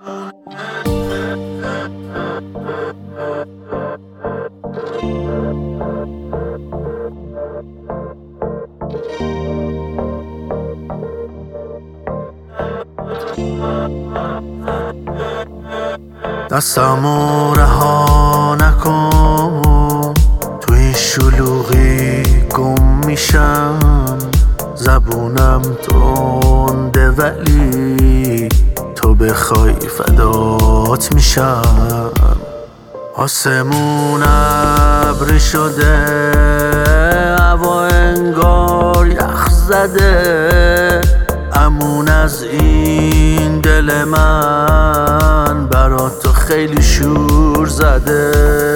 دستمو رها نکن، توی شلوغی گم میشم. زبونم تنده ولی تو بخوای فدات میشم. آسمون ابری شده، هوا انگار یخ زده. امون از این دل من برات تو خیلی شور زده.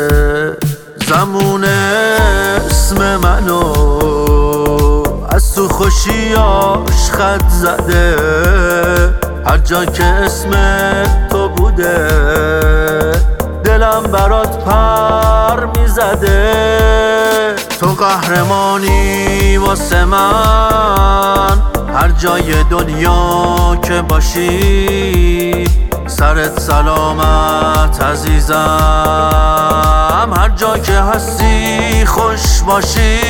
زمون اسم منو از تو خوشیاش خط زده. هر جا که اسم تو بوده دلم برات پر میزده. تو قهرمانی واسه من، هر جای دنیا که باشی. سرت سلامت عزیزم، هر جا که هستی خوش باشی.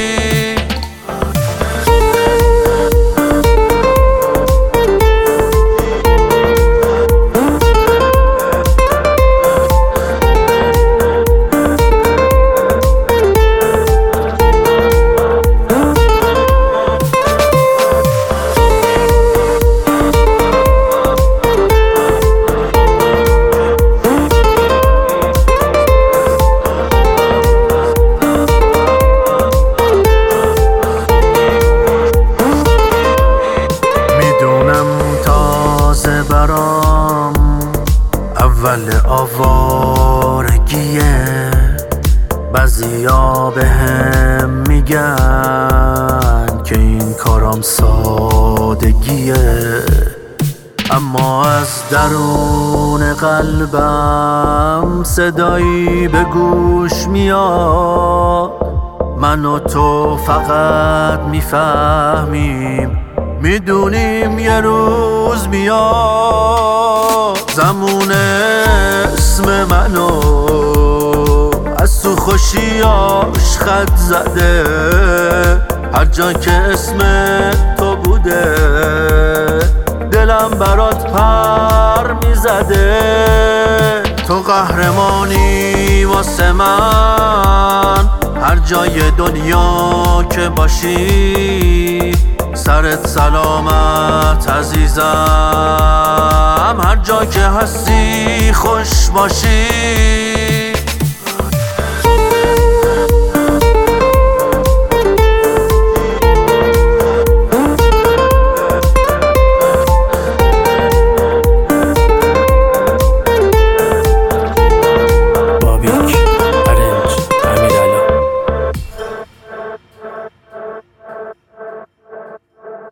اول آوارگیه، بعضیا بهم میگن که این کارم سادگیه. اما از درون قلبم صدایی به گوش میاد. من و تو فقط میفهمیم، میدونیم یه روز میاد. زمون اسم منو از تو خوشیاش خط زده. هر جا که اسم تو بوده دلم برات پر میزده. تو قهرمانی واسه من، هر جای دنیا که باشی. سرت سلامت عزیزم، هر جا که هستی خوش باشی.